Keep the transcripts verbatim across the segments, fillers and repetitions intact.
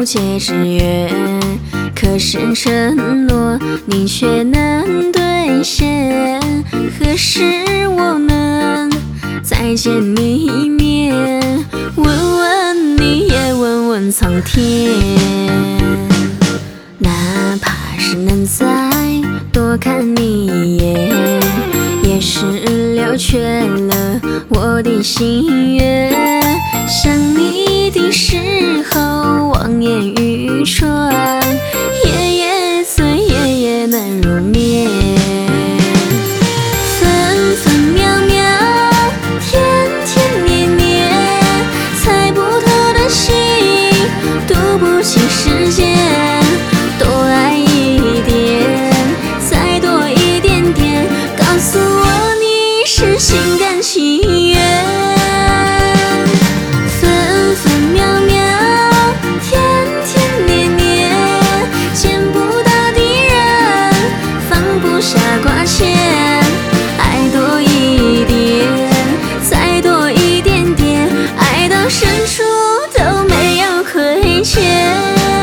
解之缘，可是承诺你却难兑现。何时我能再见你一面？问问你也问问苍天，哪怕是能再多看你一眼，也是了却了我的心愿。想你的时候，望眼欲穿，夜夜醉，夜夜难入眠。分分秒秒，天天年年，猜不透的心，读不清时间。多爱一点，再多一点点，告诉我你是心甘情愿。爱多一点，再多一点点，爱到深处都没有亏欠。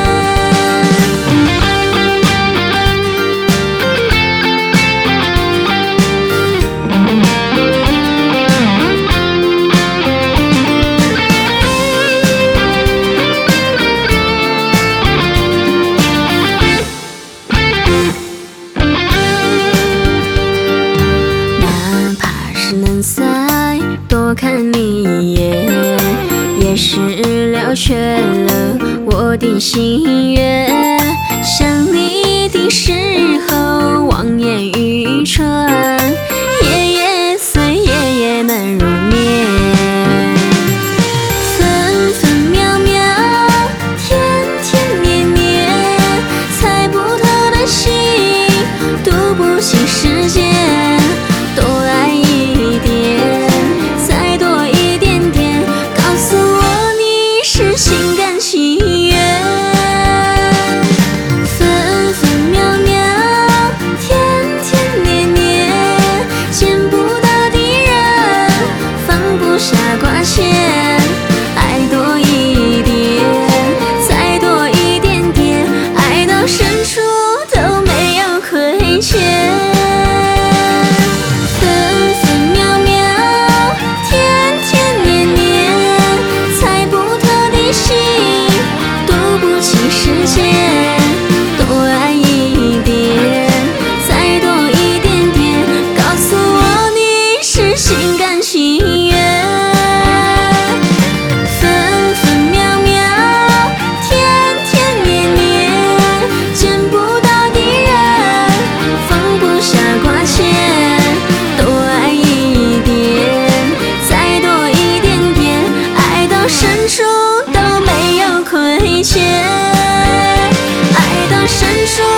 能再多看你一眼，也是了却了我的心愿。想你的时候，望眼欲穿，夜夜醉，夜夜难入眠。分分秒秒，天天年年，猜不透的心，读不清时间。多爱一点，再多一点点，告诉我你是心甘情愿。分分秒秒，天天年年，见不到的人，放不下挂牵。爱多一点，再多一点点，爱到深处都没有亏欠。多爱一点，再多一点点，告诉我你是心甘情愿。分分秒秒，天天年年，见不到的人，放不下挂牵。多爱一点，再多一点点，爱到深处都没有亏欠。深处